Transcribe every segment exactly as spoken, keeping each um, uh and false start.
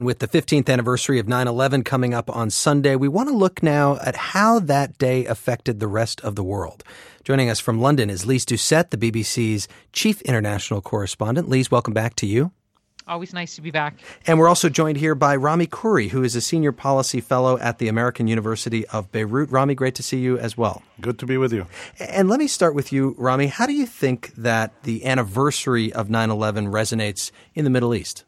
With the fifteenth anniversary of nine eleven coming up on Sunday, we want to look now at how that day affected the rest of the world. Joining us from London is Lise Doucette, the B B C's chief international correspondent. Lise, welcome back to you. Always nice to be back. And we're also joined here by Rami Khouri, who is a senior policy fellow at the American University of Beirut. Rami, great to see you as well. Good to be with you. And let me start with you, Rami. How do you think that the anniversary of nine eleven resonates in the Middle East?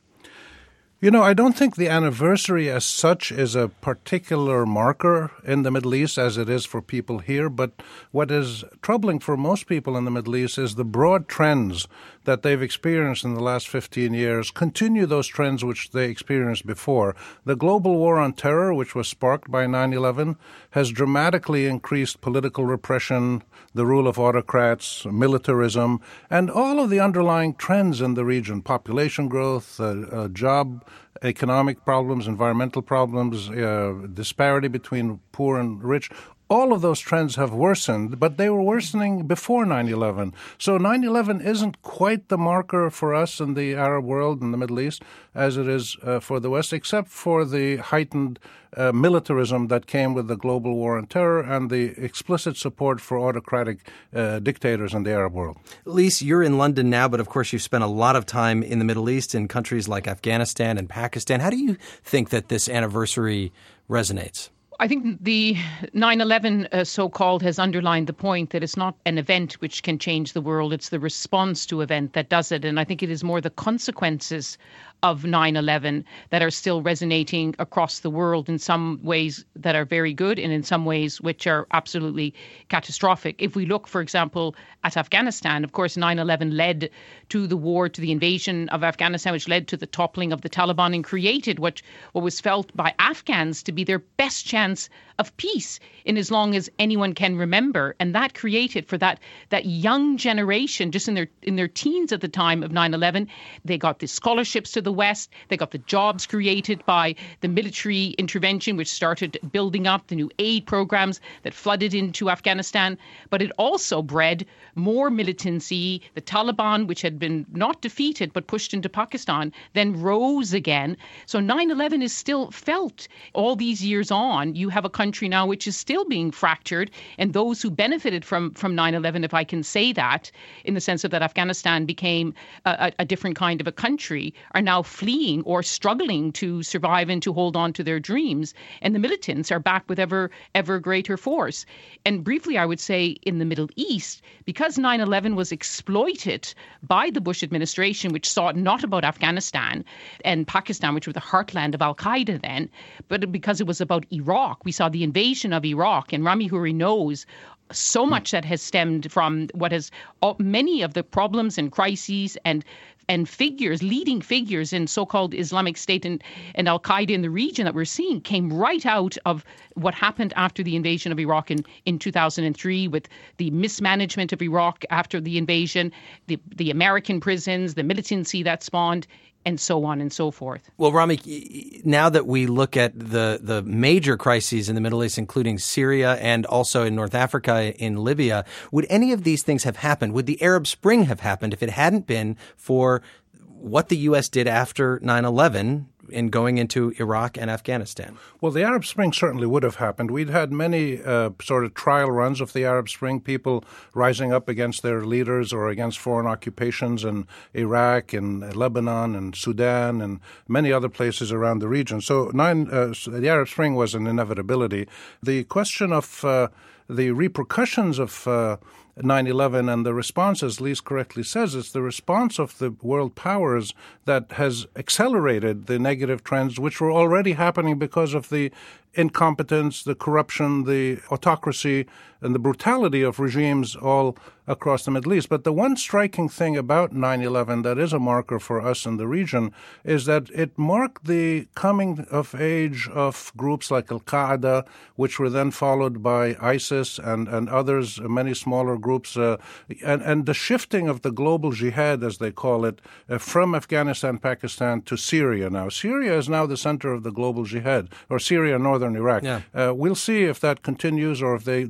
You know, I don't think the anniversary as such is a particular marker in the Middle East as it is for people here. But what is troubling for most people in the Middle East is the broad trends that they've experienced in the last fifteen years continue those trends which they experienced before. The global war on terror, which was sparked by nine eleven, has dramatically increased political repression, the rule of autocrats, militarism, and all of the underlying trends in the region, population growth, uh, uh, job economic problems, environmental problems, uh, disparity between poor and rich. All of those trends have worsened, but they were worsening before nine eleven. So nine eleven isn't quite the marker for us in the Arab world and the Middle East as it is uh, for the West, except for the heightened uh, militarism that came with the global war on terror and the explicit support for autocratic uh, dictators in the Arab world. Lise, you're in London now, but of course you've spent a lot of time in the Middle East in countries like Afghanistan and Pakistan. How do you think that this anniversary resonates? I think the nine eleven uh, so-called has underlined the point that it's not an event which can change the world. It's the response to event that does it. And I think it is more the consequences of nine eleven that are still resonating across the world in some ways that are very good and in some ways which are absolutely catastrophic. If we look, for example, at Afghanistan, of course, nine eleven led to the war, to the invasion of Afghanistan, which led to the toppling of the Taliban and created what, what was felt by Afghans to be their best chance of peace in as long as anyone can remember. And that created for that that young generation, just in their in their teens at the time of nine eleven, they got the scholarships to the West, they got the jobs created by the military intervention, which started building up the new aid programs that flooded into Afghanistan. But it also bred more militancy. The Taliban, which had been not defeated but pushed into Pakistan, then rose again. So nine eleven is still felt all these years on. You have a country now which is still being fractured, and those who benefited from from nine eleven, if I can say that, in the sense of that Afghanistan became a, a different kind of a country, are now fleeing or struggling to survive and to hold on to their dreams. And the militants are back with ever, ever greater force. And briefly, I would say in the Middle East, because nine eleven was exploited by the Bush administration, which thought not about Afghanistan and Pakistan, which were the heartland of al-Qaeda then, but because it was about Iraq. We saw the invasion of Iraq, and Rami Khouri knows so much that has stemmed from what has uh, many of the problems and crises and and figures, leading figures in so-called Islamic State and, and al-Qaeda in the region that we're seeing came right out of what happened after the invasion of Iraq in, in two thousand three with the mismanagement of Iraq after the invasion, the, the American prisons, the militancy that spawned, and so on and so forth. Well, Rami, now that we look at the, the major crises in the Middle East, including Syria and also in North Africa, in Libya, would any of these things have happened? Would the Arab Spring have happened if it hadn't been for what the U S did after nine eleven in going into Iraq and Afghanistan? Well, the Arab Spring certainly would have happened. We'd had many uh, sort of trial runs of the Arab Spring, people rising up against their leaders or against foreign occupations in Iraq and Lebanon and Sudan and many other places around the region. So nine, uh, the Arab Spring was an inevitability. The question of uh, the repercussions of uh, nine eleven and the response, as Lise correctly says, it's the response of the world powers that has accelerated the negative trends which were already happening because of the incompetence, the corruption, the autocracy, and the brutality of regimes all across the Middle East. But the one striking thing about nine eleven that is a marker for us in the region is that it marked the coming of age of groups like Al-Qaeda, which were then followed by ISIS and, and others, many smaller groups, uh, and, and the shifting of the global jihad, as they call it, uh, from Afghanistan, Pakistan to Syria now. Syria is now the center of the global jihad, or Syria, northern Iraq. Yeah. Uh, we'll see if that continues or if they, they disappear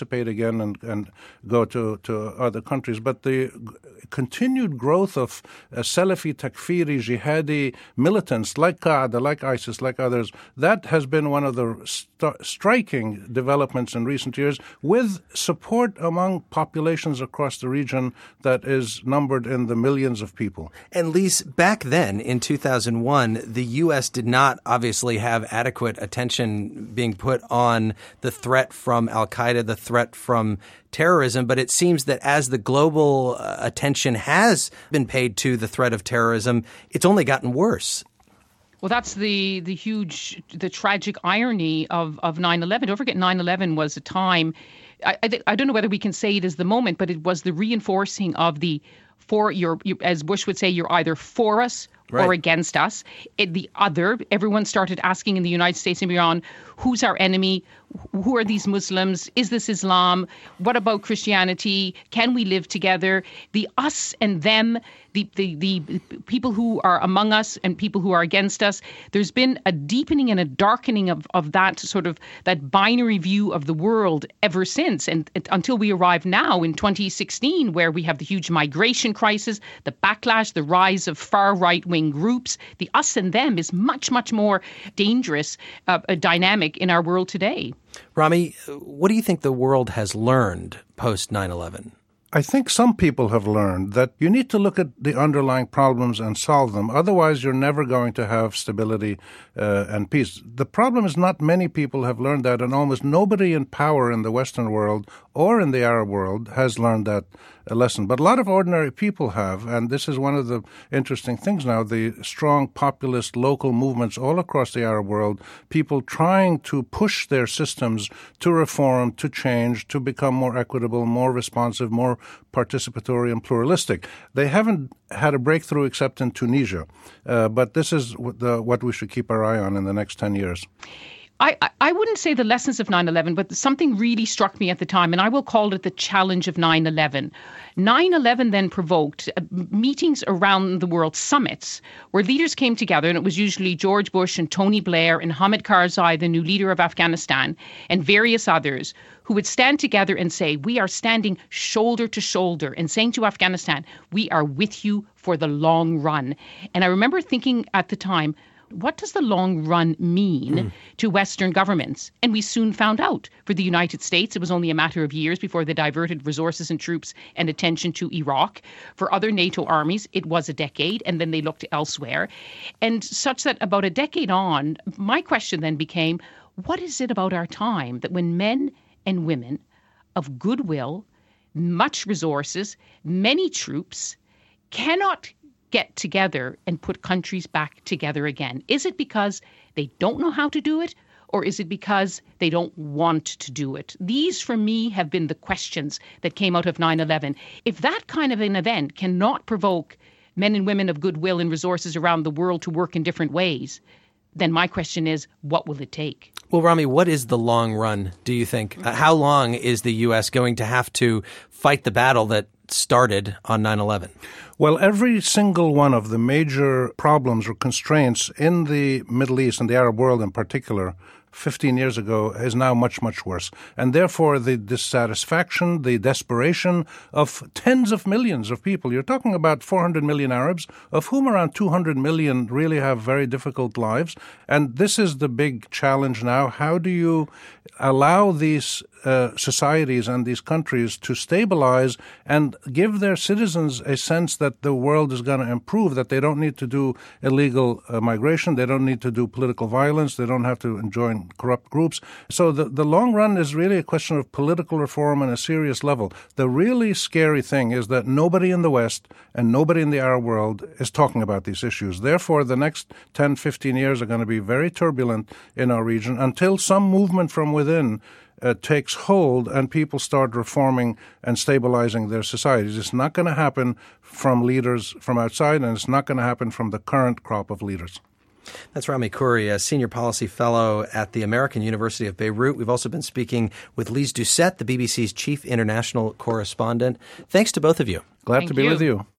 dissipate again and, and go to, to other countries. But the continued growth of uh, Salafi, Takfiri, Jihadi militants like Qaeda, like ISIS, like others, that has been one of the st- striking developments in recent years, with support among populations across the region that is numbered in the millions of people. And Lise, back then in two thousand one, the U S did not obviously have adequate attention being put on the threat from al-Qaeda, the threat from terrorism, but it seems that as the global uh, attention has been paid to the threat of terrorism, it's only gotten worse. Well, that's the the huge, the tragic irony of, of nine eleven. Don't forget, nine eleven was a time, I, I, I don't know whether we can say it is the moment, but it was the reinforcing of the, for your, you, as Bush would say, you're either for us right. or against us. It, the other, everyone started asking in the United States and beyond, who's our enemy? Who are these Muslims? Is this Islam? What about Christianity? Can we live together? The us and them, the, the, the people who are among us and people who are against us. There's been a deepening and a darkening of, of that sort of that binary view of the world ever since. And, and until we arrive now in twenty sixteen, where we have the huge migration crisis, the backlash, the rise of far right-wing groups. The us and them is much, much more dangerous uh, a dynamic in our world today. Rami, what do you think the world has learned post nine eleven? I think some people have learned that you need to look at the underlying problems and solve them. Otherwise, you're never going to have stability uh, and peace. The problem is not many people have learned that, and almost nobody in power in the Western world or in the Arab world has learned that lesson. But a lot of ordinary people have, and this is one of the interesting things now, the strong populist local movements all across the Arab world, people trying to push their systems to reform, to change, to become more equitable, more responsive, more participatory and pluralistic. They haven't had a breakthrough except in Tunisia, uh, but this is what, the, what we should keep our eye on in the next ten years. I, I wouldn't say the lessons of nine eleven, but something really struck me at the time, and I will call it the challenge of nine eleven. nine eleven then provoked uh, meetings around the world, summits, where leaders came together, and it was usually George Bush and Tony Blair and Hamid Karzai, the new leader of Afghanistan, and various others, who would stand together and say, we are standing shoulder to shoulder and saying to Afghanistan, we are with you for the long run. And I remember thinking at the time, what does the long run mean mm. to Western governments? And we soon found out. For the United States, it was only a matter of years before they diverted resources and troops and attention to Iraq. For other NATO armies, it was a decade, and then they looked elsewhere. And such that about a decade on, my question then became, what is it about our time that when men and women of goodwill, much resources, many troops, cannot get together and put countries back together again? Is it because they don't know how to do it, or is it because they don't want to do it? These, for me, have been the questions that came out of nine eleven. If that kind of an event cannot provoke men and women of goodwill and resources around the world to work in different ways, then my question is, what will it take? Well, Rami, what is the long run, do you think? Uh, how long is the U S going to have to fight the battle that started on nine eleven? Well, every single one of the major problems or constraints in the Middle East and the Arab world in particular fifteen years ago is now much, much worse. And therefore, the dissatisfaction, the desperation of tens of millions of people. You're talking about four hundred million Arabs, of whom around two hundred million really have very difficult lives. And this is the big challenge now. How do you allow these uh, societies and these countries to stabilize and give their citizens a sense that the world is going to improve, that they don't need to do illegal uh, migration, they don't need to do political violence, they don't have to join corrupt groups. So the, the long run is really a question of political reform on a serious level. The really scary thing is that nobody in the West and nobody in the Arab world is talking about these issues. Therefore, the next ten, fifteen years are going to be very turbulent in our region until some movement from within Uh, takes hold and people start reforming and stabilizing their societies. It's not going to happen from leaders from outside, and it's not going to happen from the current crop of leaders. That's Rami Khouri, a senior policy fellow at the American University of Beirut. We've also been speaking with Lise Doucette, the B B C's chief international correspondent. Thanks to both of you. Glad Thank to be you. with you.